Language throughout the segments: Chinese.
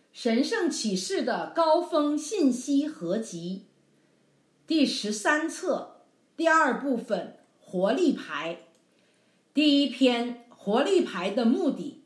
神圣启示的高峰信息合集第13册第2部分活力牌第1篇活力牌的目的。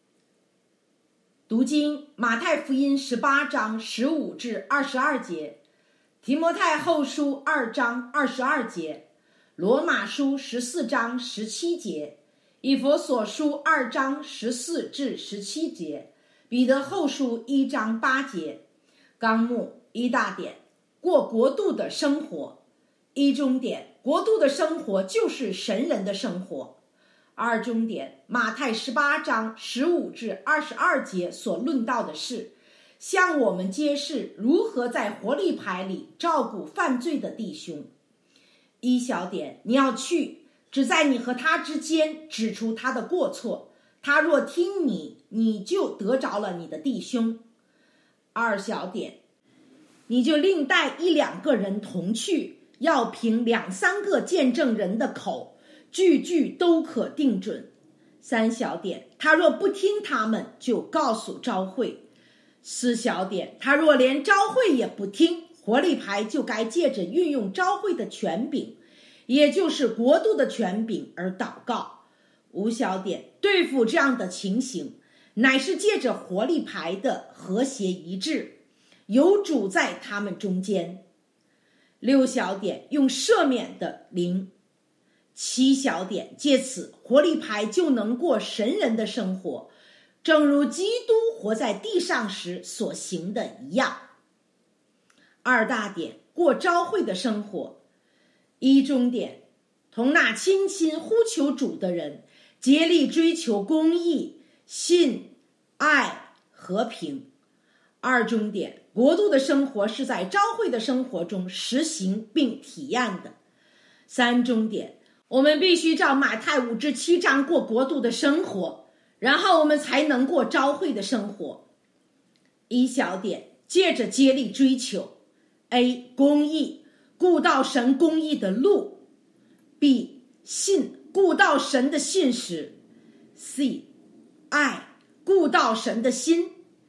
读经马太福音18章15至22节，提摩太后书2章22节，罗马书14章17节，以弗所书2章14至17节，彼得后书1章8节。纲目一大点，过国度的生活。一中点，国度的生活就是神人的生活。二中点，马太18章15至22节所论到的是向我们揭示如何在活力牌里照顾犯罪的弟兄。一小点，你要去，只在你和他之间指出他的过错，他若听你，你就得着了你的弟兄。二小点，你就另带1、2个人同去，要凭2、3个见证人的口，句句都可定准。三小点，他若不听他们，就告诉召会。四小点，他若连召会也不听，活力牌就该借着运用召会的权柄，也就是国度的权柄而祷告。五小点，对付这样的情形，乃是借着活力牌的和谐一致，有主在他们中间。六小点，用赦免的灵。七小点，借此活力牌就能过神人的生活，正如基督活在地上时所行的一样。二大点，过召会的生活。一中点，同那倾心呼求主的人，竭力追求公义、信、爱、和平。二中点，国度的生活是在召会的生活中实行并体验的。三中点，我们必须照马太5至7章过国度的生活，然后我们才能过召会的生活。一小点，借着竭力追求 A 公义，顾到神公义的路。 B 信，顾到神的信实。 C 爱，顾到神的心。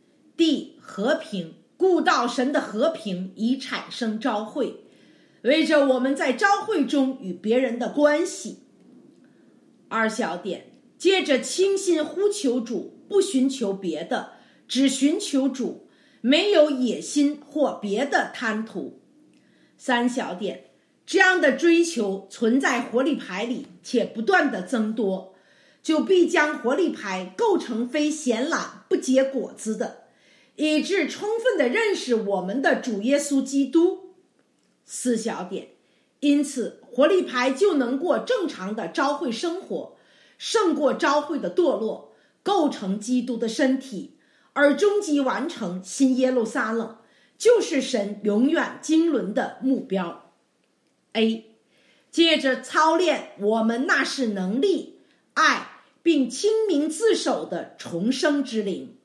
D 和平，顾到神的和平，以产生召会，为着我们在召会中与别人的关系。二小点，借着倾心呼求主，不寻求别的，只寻求主，没有野心或别的贪图。三小点，这样的追求存在活力牌里，且不断的增多，就必将活力牌构成非显懒不结果子的，以致充分的认识我们的主耶稣基督。四小点，因此活力牌就能过正常的召会生活，胜过召会的堕落，构成基督的身体，而终极完成新耶路撒冷，就是神永远经纶的目标。A 借着操练我们那是能力、爱并清明自守的重生之灵。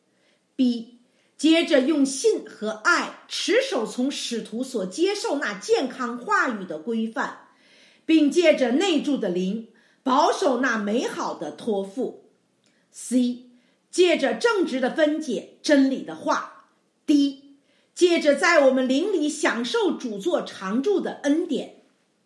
B 接着用信和爱持守从使徒所接受那健康话语的规范，并借着内住的灵保守那美好的托付。 C 借着正直的分解真理的话。 D 借着在我们灵里享受主作常住的恩典。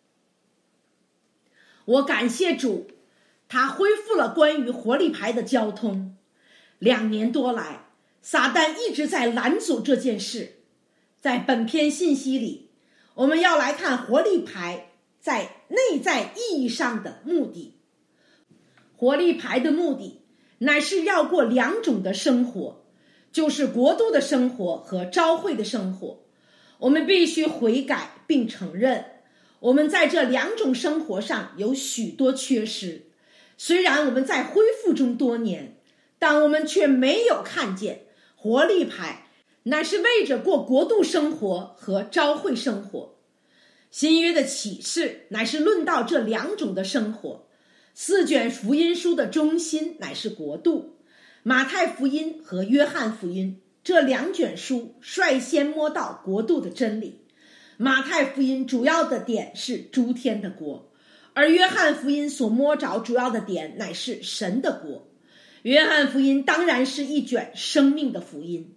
我感谢主，他恢复了关于活力牌的交通。2年多来，撒旦一直在拦阻这件事。在本篇信息里，我们要来看活力牌在内在意义上的目的。活力牌的目的乃是要过2种的生活，就是国度的生活和召会的生活。我们必须悔改并承认，我们在这2种生活上有许多缺失。虽然我们在恢复中多年，但我们却没有看见活力牌乃是为着过国度生活和召会生活。新约的启示乃是论到这2种的生活。4卷福音书的中心乃是国度。马太福音和约翰福音这2卷书率先摸到国度的真理。马太福音主要的点是诸天的国，而约翰福音所摸着主要的点乃是神的国。约翰福音当然是一卷生命的福音，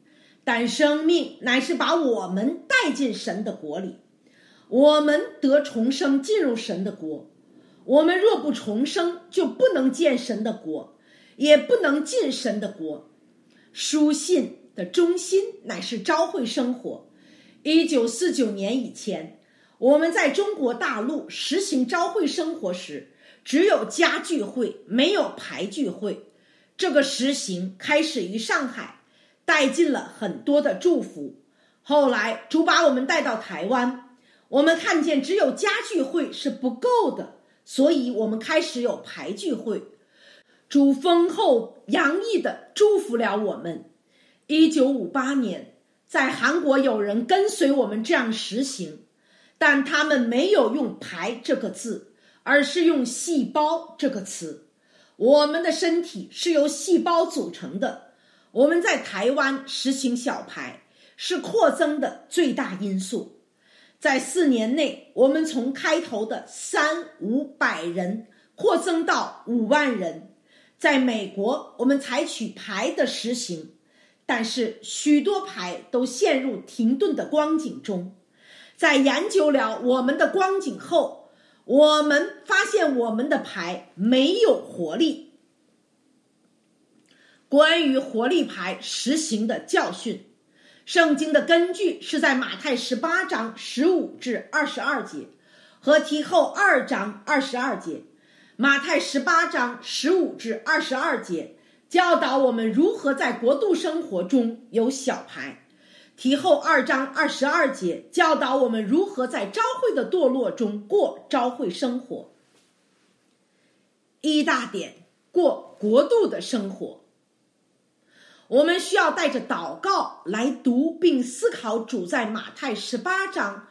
但生命乃是把我们带进神的国里，我们得重生进入神的国。我们若不重生，就不能见神的国，也不能进神的国。书信的中心乃是召会生活。1949年以前，我们在中国大陆实行召会生活时，只有家聚会，没有排聚会。这个实行开始于上海，带进了很多的祝福。后来主把我们带到台湾，我们看见只有家聚会是不够的，所以我们开始有排聚会。主丰厚洋溢地祝福了我们。1958年，在韩国有人跟随我们这样实行，但他们没有用排这个字，而是用细胞这个词。我们的身体是由细胞组成的。我们在台湾实行小排，是扩增的最大因素。在4年内，我们从开头的300-500人扩增到5万人。在美国，我们采取排的实行，但是许多排都陷入停顿的光景中。在研究了我们的光景后，我们发现我们的排没有活力。关于活力排实行的教训，圣经的根据是在马太18章15至22节和提后2章22节。马太18章15至22节教导我们如何在国度生活中有小排，提后2章22节教导我们如何在召会的堕落中过召会生活。一大点，过国度的生活。我们需要带着祷告来读并思考主在马太18章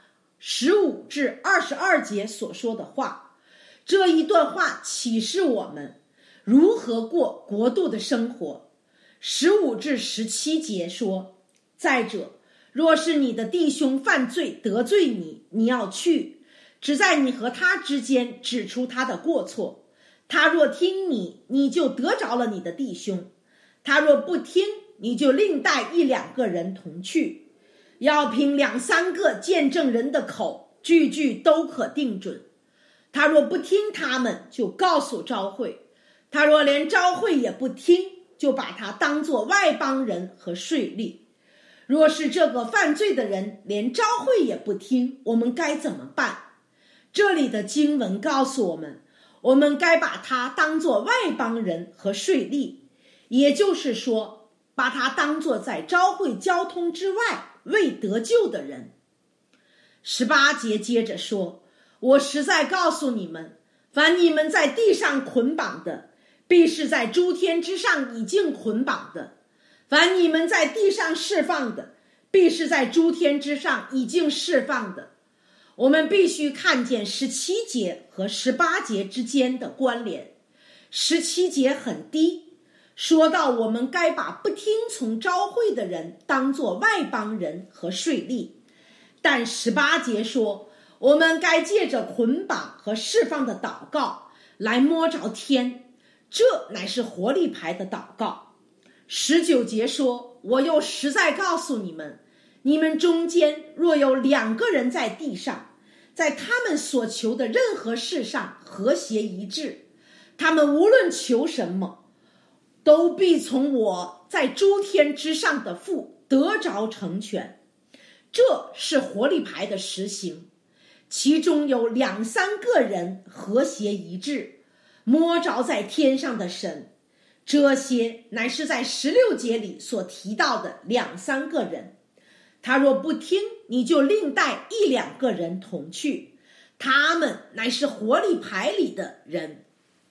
15至22节所说的话。这一段话启示我们如何过国度的生活。15至17节说，再者，若是你的弟兄犯罪得罪你，你要去，只在你和他之间指出他的过错。他若听你，你就得着了你的弟兄；他若不听，你就另带1-2个人同去，要凭2-3个见证人的口，句句都可定准。他若不听他们，就告诉召会；他若连召会也不听，就把他当作外邦人和税吏。若是这个犯罪的人连召会也不听，我们该怎么办？这里的经文告诉我们，我们该把他当作外邦人和税吏，也就是说，把他当作在召会交通之外未得救的人。18节接着说，我实在告诉你们，凡你们在地上捆绑的，必是在诸天之上已经捆绑的；凡你们在地上释放的，必是在诸天之上已经释放的。我们必须看见17节和18节之间的关联。17节很低，说到我们该把不听从召会的人当作外邦人和税吏，但18节说，我们该借着捆绑和释放的祷告来摸着天，这乃是活力牌的祷告。19节说，我又实在告诉你们，你们中间若有2个人在地上，在他们所求的任何事上和谐一致，他们无论求什么，都必从我在诸天之上的父得着成全。这是活力牌的实行，其中有2-3个人和谐一致，摸着在天上的神。这些乃是在16节里所提到的2-3个人。他若不听，你就另带1-2个人同去，他们乃是活力牌里的人。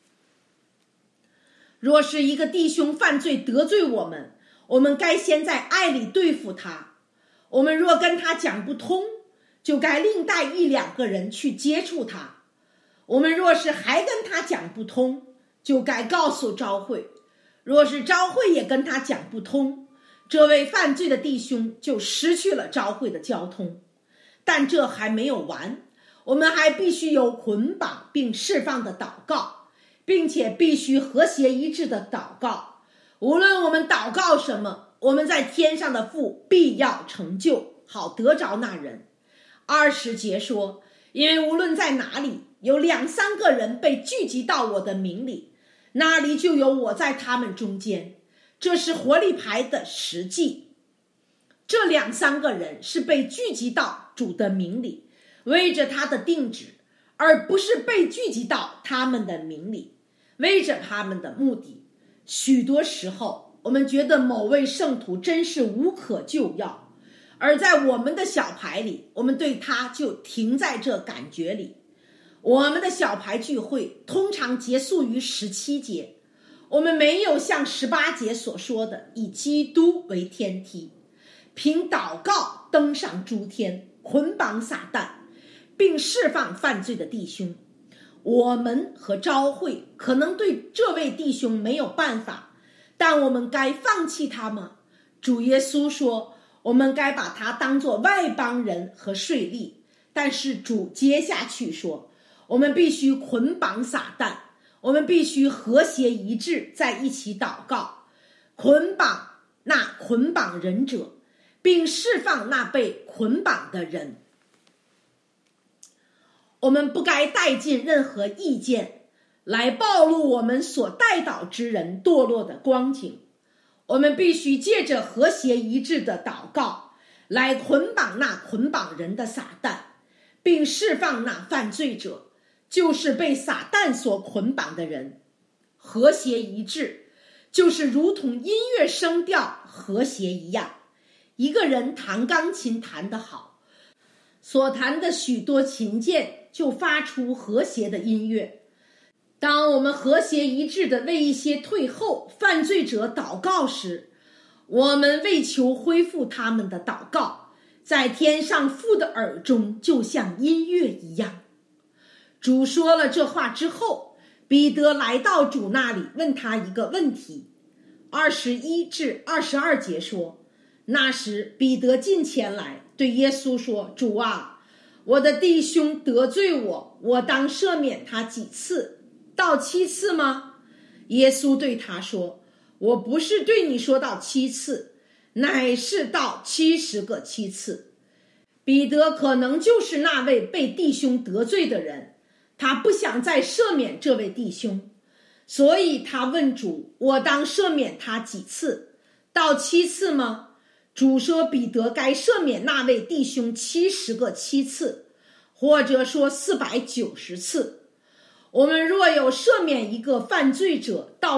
若是一个弟兄犯罪得罪我们，我们该先在爱里对付他。我们若跟他讲不通，就该另带1-2个人去接触他。我们若是还跟他讲不通，就该告诉召会。若是召会也跟他讲不通，这位犯罪的弟兄就失去了召会的交通。但这还没有完，我们还必须有捆绑并释放的祷告，并且必须和谐一致的祷告。无论我们祷告什么， 我们在天上的父必要成就，好得着那人。20节说，因为无论在哪里有2、3个人被聚集到我的名里，那里就有我在他们中间。这是活力牌的实际。这2、3个人是被聚集到主的名里，为着他的定旨，而不是被聚集到他们的名里，为着他们的目的。许多时候我们觉得某位圣徒真是无可救药，而在我们的小牌里，我们对他就停在这感觉里。我们的小牌聚会通常结束于17节，我们没有像18节所说的以基督为天梯，凭祷告登上诸天，捆绑撒旦，并释放犯罪的弟兄。我们和召会可能对这位弟兄没有办法，但我们该放弃他吗？主耶稣说，我们该把他当作外邦人和税吏。但是主接下去说，我们必须捆绑撒旦，我们必须和谐一致，在一起祷告，捆绑那捆绑人者，并释放那被捆绑的人。我们不该带进任何意见来暴露我们所带导之人堕落的光景。我们必须借着和谐一致的祷告来捆绑那捆绑人的撒旦，并释放那犯罪者，就是被撒旦所捆绑的人。和谐一致就是如同音乐声调和谐一样，一个人弹钢琴弹得好，所弹的许多琴键就发出和谐的音乐。当我们和谐一致地为一些退后犯罪者祷告时，我们为求恢复他们的祷告，在天上父的耳中就像音乐一样。主说了这话之后，彼得来到主那里，问他一个问题。21至22节说，那时彼得近前来对耶稣说，主啊，我的弟兄得罪我，我当赦免他几次？到7次吗？耶稣对他说，我不是对你说到7次，乃是到70个7次。彼得可能就是那位被弟兄得罪的人，他不想再赦免这位弟兄，所以他问主，我当赦免他几次？到7次吗？主说，彼得该赦免那位弟兄70个7次，或者说490次。我们若有赦免一个犯罪者到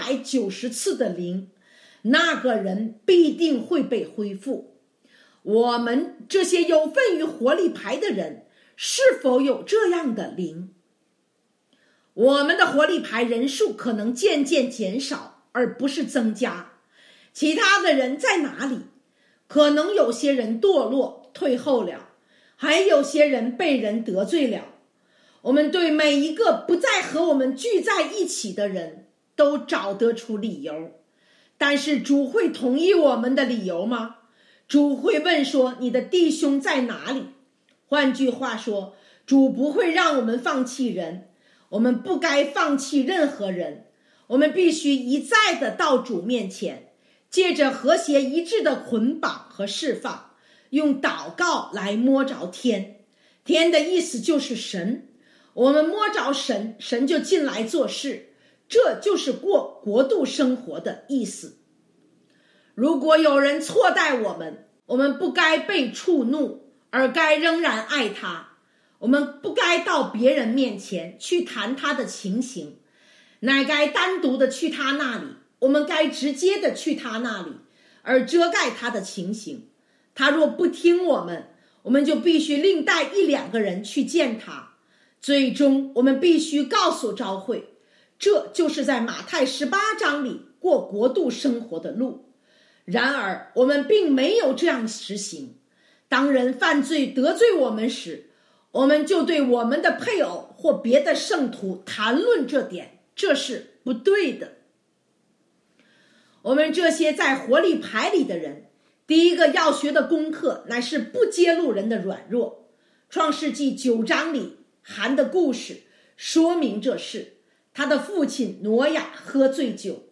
490次的灵，那个人必定会被恢复。我们这些有份于活力牌的人，是否有这样的灵？我们的活力牌人数可能渐渐减少，而不是增加。其他的人在哪里？可能有些人堕落退后了，还有些人被人得罪了。我们对每一个不再和我们聚在一起的人都找得出理由，但是主会同意我们的理由吗？主会问说，你的弟兄在哪里？换句话说，主不会让我们放弃人，我们不该放弃任何人，我们必须一再的到主面前，借着和谐一致的捆绑和释放，用祷告来摸着天。天的意思就是神，我们摸着神，神就进来做事，这就是过国度生活的意思。如果有人错待我们，我们不该被触怒，而该仍然爱他。我们不该到别人面前去谈他的情形，乃该单独的去他那里。我们该直接的去他那里，而遮盖他的情形。他若不听我们，我们就必须另带1、2个人去见他。最终我们必须告诉召会，这就是在马太18章里过国度生活的路。然而我们并没有这样实行。当人犯罪得罪我们时，我们就对我们的配偶或别的圣徒谈论这点，这是不对的。我们这些在活力牌里的人，第一个要学的功课乃是不揭露人的软弱。创世纪9章里含的故事说明这事。他的父亲挪亚喝醉酒，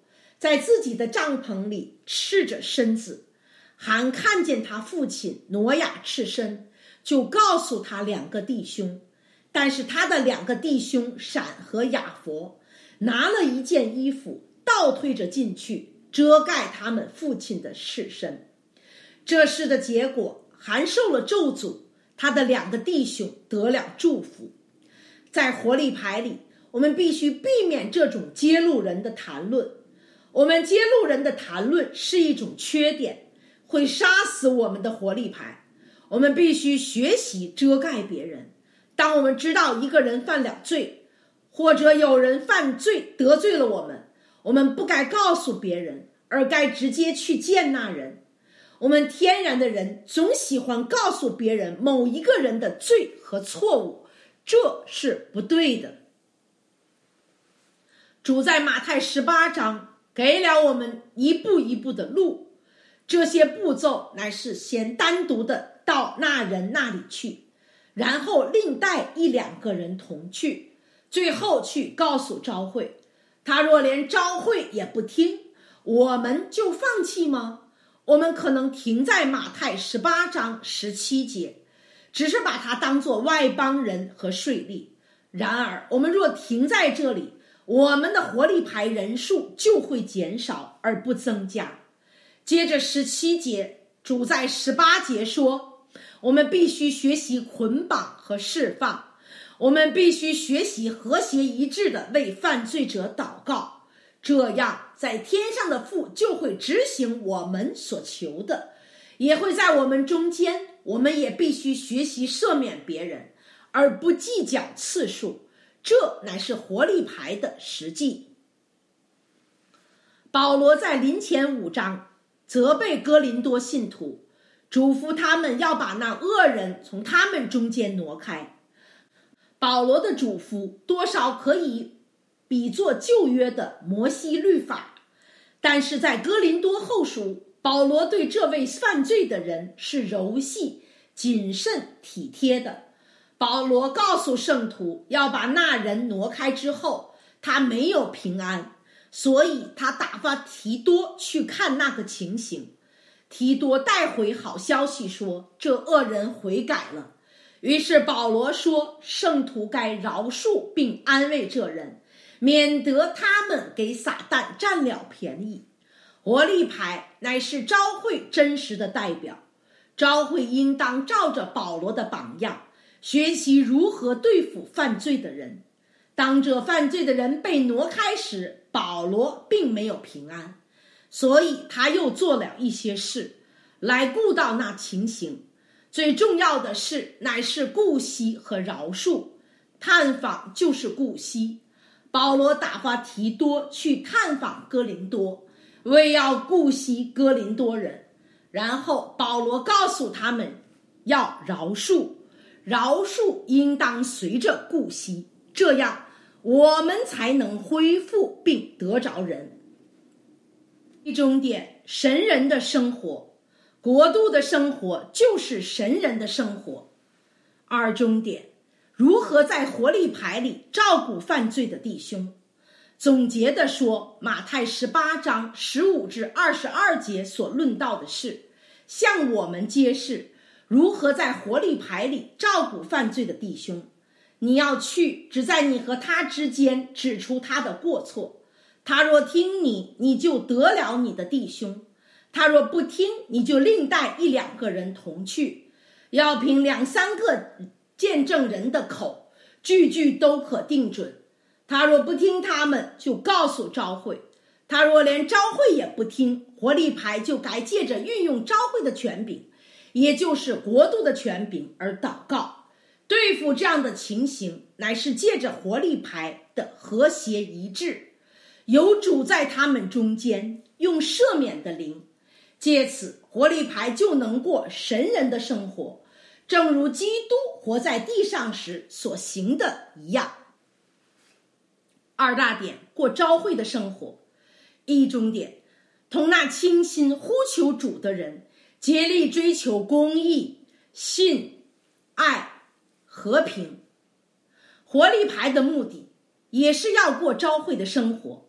在自己的帐篷里赤着身子，还看见他父亲挪亚赤身，就告诉他两个弟兄。但是他的两个弟兄闪和雅弗拿了一件衣服，倒推着进去，遮盖他们父亲的赤身。这事的结果，还受了咒诅，他的两个弟兄得了祝福。在活力牌里，我们必须避免这种揭露人的谈论。我们揭露人的谈论是一种缺点，会杀死我们的活力牌。我们必须学习遮盖别人。当我们知道一个人犯了罪，或者有人犯罪得罪了我们不该告诉别人，而该直接去见那人。我们天然的人总喜欢告诉别人某一个人的罪和错误，这是不对的。主在马太18章给了我们一步一步的路，这些步骤乃是先单独的到那人那里去，然后另带1、2个人同去，最后去告诉召会。他若连召会也不听，我们就放弃吗？我们可能停在马太18章17节，只是把它当作外邦人和税吏。然而我们若停在这里，我们的活力牌人数就会减少而不增加。接着17节，主在18节说，我们必须学习捆绑和释放，我们必须学习和谐一致的为犯罪者祷告，这样在天上的父就会执行我们所求的，也会在我们中间。我们也必须学习赦免别人，而不计较次数，这乃是活力牌的实际。保罗在林前5章责备哥林多信徒，嘱咐他们要把那恶人从他们中间挪开。保罗的嘱咐多少可以比作旧约的摩西律法，但是在哥林多后书，保罗对这位犯罪的人是柔细、谨慎、体贴的。保罗告诉圣徒，要把那人挪开之后，他没有平安，所以他打发提多去看那个情形。提多带回好消息说，这恶人悔改了。于是保罗说，圣徒该饶恕并安慰这人，免得他们给撒旦占了便宜。活力牌乃是召会真实的代表，召会应当照着保罗的榜样，学习如何对付犯罪的人。当这犯罪的人被挪开时，保罗并没有平安，所以他又做了一些事来顾到那情形。最重要的事乃是顾惜和饶恕，探访就是顾惜。保罗打发提多去探访哥林多，为要顾惜哥林多人。然后保罗告诉他们要饶恕，饶恕应当随着顾惜，这样我们才能恢复并得着人。一终点，神人的生活，国度的生活就是神人的生活。2终点，如何在活力牌里照顾犯罪的弟兄。总结的说，马太18章15至22节所论到的是，向我们揭示如何在活力牌里照顾犯罪的弟兄。你要去，只在你和他之间指出他的过错。他若听你，你就得了你的弟兄；他若不听，你就另带1、2个人同去。要凭2、3个见证人的口，句句都可定准。他若不听他们，就告诉召会。他若连召会也不听，活力牌就该借着运用召会的权柄，也就是国度的权柄而祷告。对付这样的情形，乃是借着活力牌的和谐一致，有主在他们中间，用赦免的灵，借此活力牌就能过神人的生活，正如基督活在地上时所行的一样。2大点，过召会的生活。1终点，同那倾心呼求主的人，竭力追求公义、信、爱、和平。活力牌的目的也是要过召会的生活，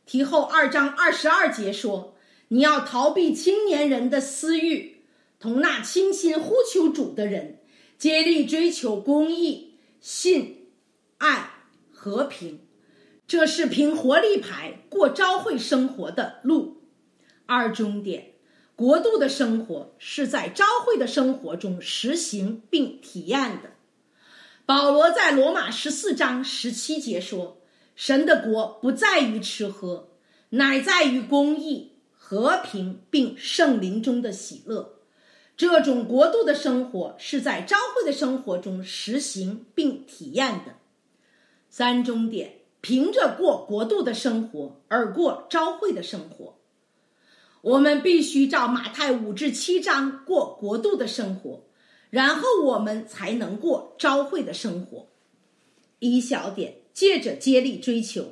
提后2章22节说，你要逃避青年人的私欲，同那倾心呼求主的人，竭力追求公义、信、爱、和平。这是凭活力牌过召会生活的路。2重点，国度的生活是在召会的生活中实行并体验的。保罗在罗马14章17节说，神的国不在于吃喝，乃在于公义、和平并圣灵中的喜乐。这种国度的生活是在召会的生活中实行并体验的。3重点，凭着过国度的生活而过召会的生活。我们必须照马太5至7章过国度的生活，然后我们才能过召会的生活。1小点，借着竭力追求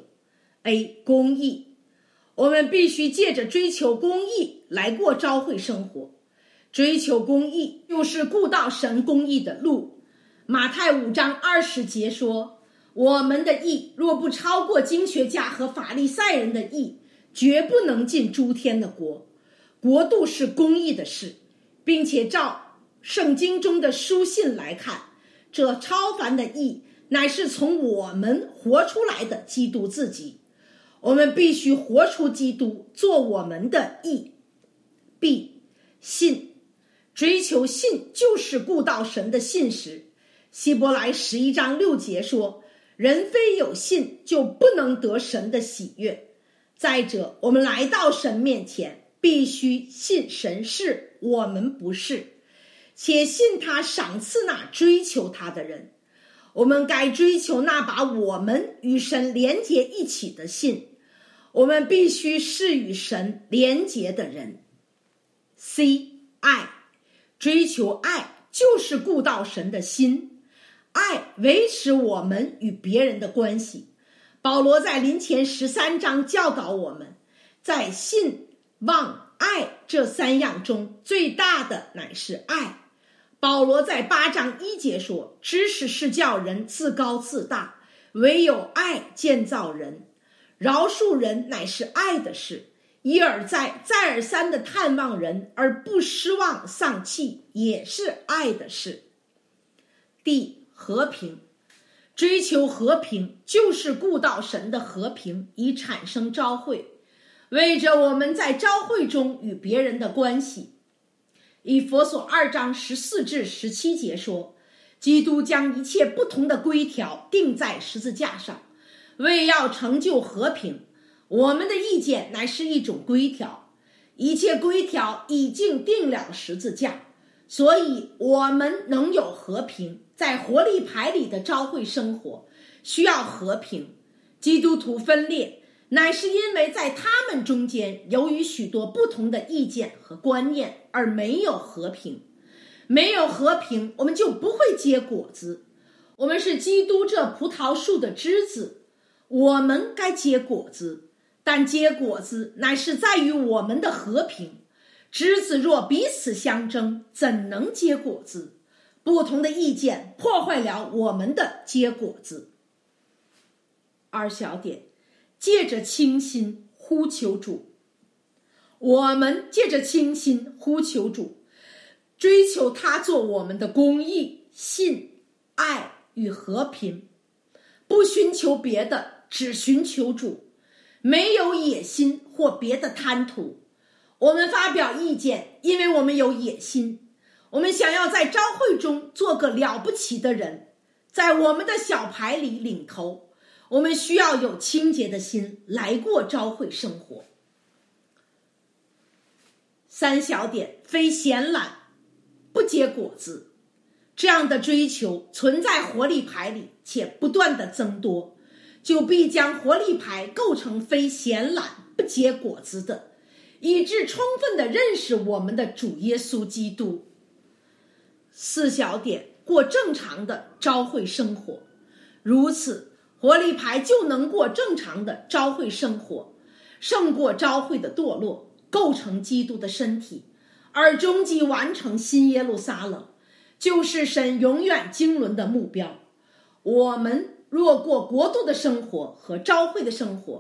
A 公义，我们必须借着追求公义来过召会生活。追求公义就是顾到神公义的路。马太5章20节说，我们的义若不超过经学家和法利赛人的义，绝不能进诸天的国。国度是公义的事，并且照圣经中的书信来看，这超凡的义乃是从我们活出来的基督自己。我们必须活出基督，做我们的义。B 信，追求信就是顾到神的信实。希伯来11章6节说，人非有信就不能得神的喜悦。再者，我们来到神面前，必须信神是，我们不是，且信他赏赐那追求他的人。我们该追求那把我们与神连结一起的信。我们必须是与神连结的人。C 爱，追求爱就是顾到神的心，爱维持我们与别人的关系。保罗在林前13章教导我们，在信、望、爱这3样中，最大的乃是爱。保罗在8章1节说，知识是叫人自高自大，唯有爱建造人。饶恕人乃是爱的事，一而再再而三的探望人而不失望丧气，也是爱的事。D 和平，追求和平就是顾到神的和平，以产生召会，为着我们在召会中与别人的关系。以弗所2章14至17节说，基督将一切不同的规条钉在十字架上，为要成就和平。我们的意见乃是一种规条，一切规条已经定了十字架，所以我们能有和平。在活力牌里的召会生活需要和平。基督徒分裂乃是因为在他们中间由于许多不同的意见和观念而没有和平。没有和平，我们就不会结果子。我们是基督这葡萄树的枝子，我们该结果子，但结果子乃是在于我们的和平。枝子若彼此相争，怎能结果子？不同的意见破坏了我们的结果子。2小点，借着清心呼求主。我们借着清心呼求主，追求他做我们的公义、信、爱与和平，不寻求别的，只寻求主，没有野心或别的贪图。我们发表意见，因为我们有野心，我们想要在召会中做个了不起的人，在我们的小牌里领头。我们需要有清洁的心来过召会生活。3小点，非闲懒不结果子。这样的追求存在活力牌里，且不断的增多，就必将活力牌构成非闲懒不结果子的，以致充分的认识我们的主耶稣基督。4小点，过正常的召会生活。如此，活力牌就能过正常的召会生活，胜过召会的堕落，构成基督的身体，而终极完成新耶路撒冷，就是神永远经纶的目标。我们若过国度的生活和召会的生活，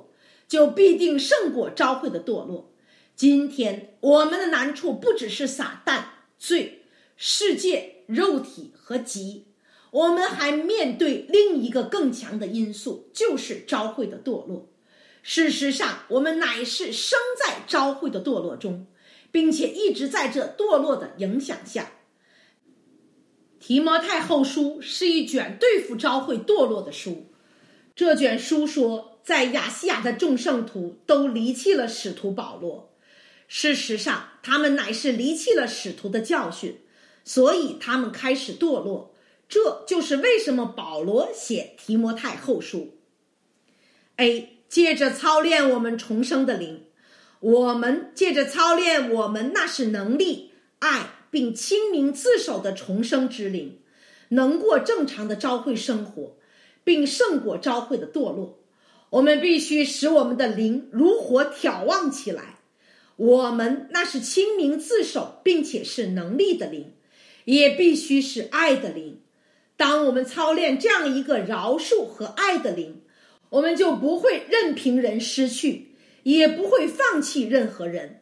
就必定胜过教会的堕落。今天我们的难处不只是撒旦、罪、世界、肉体和己，我们还面对另一个更强的因素，就是教会的堕落。事实上，我们乃是生在教会的堕落中，并且一直在这堕落的影响下。提摩太后书是一卷对付教会堕落的书。这卷书说，在亚细亚的众圣徒都离弃了使徒保罗。事实上，他们乃是离弃了使徒的教训，所以他们开始堕落。这就是为什么保罗写提摩太后书。A. 借着操练我们重生的灵，我们借着操练我们那是能力、爱并清明自守的重生之灵，能过正常的教会生活，并胜过教会的堕落。我们必须使我们的灵如火挑旺起来。我们那是清明自守并且是能力的灵，也必须是爱的灵。当我们操练这样一个饶恕和爱的灵，我们就不会任凭人失去，也不会放弃任何人。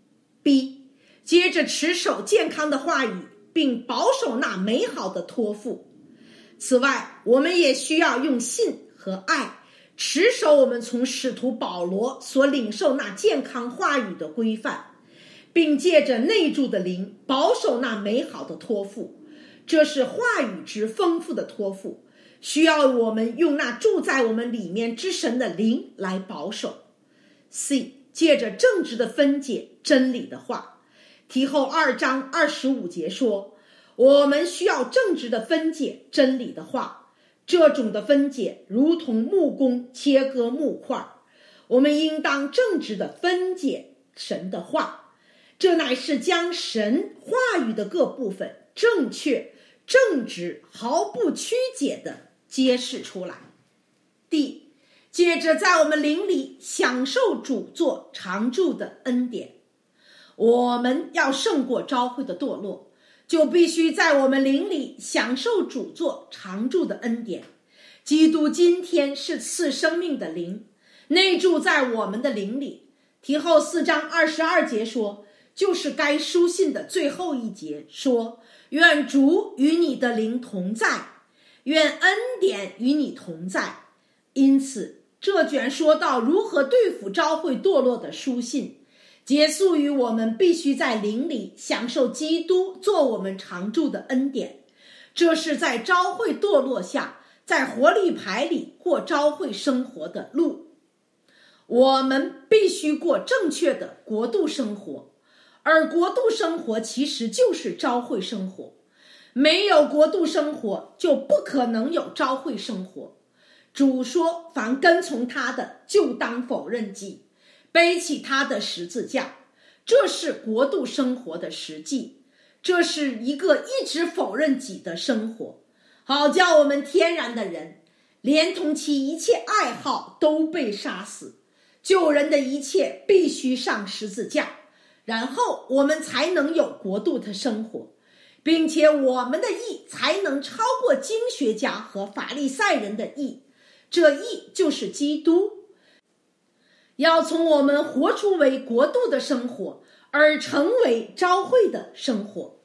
B. 接着持守健康的话语，并保守那美好的托付。此外，我们也需要用信和爱持守我们从使徒保罗所领受那健康话语的规范，并借着内住的灵保守那美好的托付。这是话语之丰富的托付，需要我们用那住在我们里面之神的灵来保守。 C. 借着正直的分解真理的话。提后2章25节说，我们需要正直的分解真理的话，这种的分解如同木工切割木块，我们应当正直的分解神的话，这乃是将神话语的各部分正确、正直、毫不曲解地揭示出来。 D. 接着在我们灵里享受主作常住的恩典。我们要胜过教会的堕落，就必须在我们灵里享受主作常住的恩典。基督今天是赐生命的灵，内住在我们的灵里。提后4章22节说，就是该书信的最后一节，说，愿主与你的灵同在，愿恩典与你同在。因此，这卷说到如何对付教会堕落的书信，结束于我们必须在灵里享受基督做我们常住的恩典。这是在教会堕落下，在活力牌里过教会生活的路。我们必须过正确的国度生活，而国度生活其实就是教会生活。没有国度生活，就不可能有教会生活。主说，凡跟从他的，就当否认己，背起他的十字架。这是国度生活的实际，这是一个一直否认己的生活，好叫我们天然的人连同其一切爱好都被杀死。救人的一切必须上十字架，然后我们才能有国度的生活，并且我们的义才能超过经学家和法利赛人的义。这义就是基督。要从我们活出为国度的生活，而成为教会的生活。